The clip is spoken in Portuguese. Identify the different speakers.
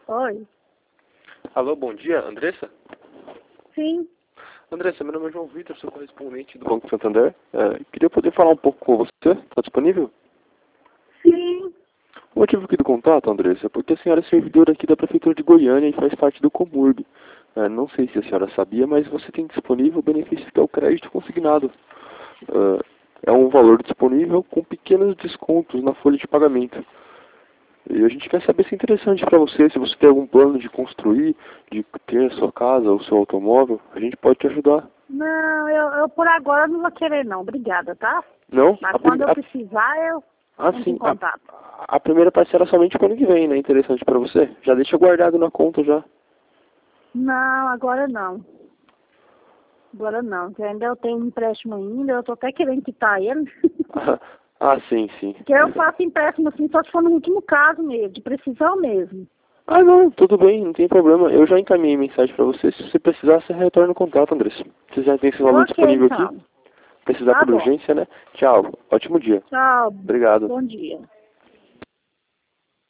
Speaker 1: Oi.
Speaker 2: Alô, bom dia, Andressa?
Speaker 1: Sim.
Speaker 2: Andressa, meu nome é João Vitor, sou correspondente do Banco Santander. Queria poder falar um pouco com você, está disponível?
Speaker 1: Sim.
Speaker 2: O motivo aqui do contato, Andressa, é porque a senhora é servidora aqui da Prefeitura de Goiânia e faz parte do Comurb. Não sei se a senhora sabia, mas você tem disponível o benefício que é o crédito consignado. É um valor disponível com pequenos descontos na folha de pagamento. E a gente quer saber se é interessante para você, se você tem algum plano de construir, de ter a sua casa ou seu automóvel, a gente pode te ajudar.
Speaker 1: Não, eu por agora não vou querer não. Obrigada, tá?
Speaker 2: Não?
Speaker 1: Mas quando eu precisar, eu entro em
Speaker 2: Sim,
Speaker 1: contato.
Speaker 2: a primeira parcela somente para o ano que vem, né? Interessante para você. Já deixa guardado na conta já.
Speaker 1: Não, agora não. Agora não. Porque ainda eu tenho um empréstimo ainda, eu tô até querendo quitar ele.
Speaker 2: Sim, sim.
Speaker 1: Porque eu faço empréstimo assim, só se for no último caso mesmo, de precisão mesmo.
Speaker 2: Não, tudo bem, não tem problema. Eu já encaminhei mensagem para você. Se você precisar, você retorna o contato, Andressa. Você já tem esse valor
Speaker 1: Ok,
Speaker 2: disponível aqui?
Speaker 1: então.
Speaker 2: Precisar
Speaker 1: Tá
Speaker 2: por
Speaker 1: bom.
Speaker 2: urgência, né? Tchau. Ótimo dia.
Speaker 1: Tchau.
Speaker 2: Obrigado.
Speaker 1: Bom dia.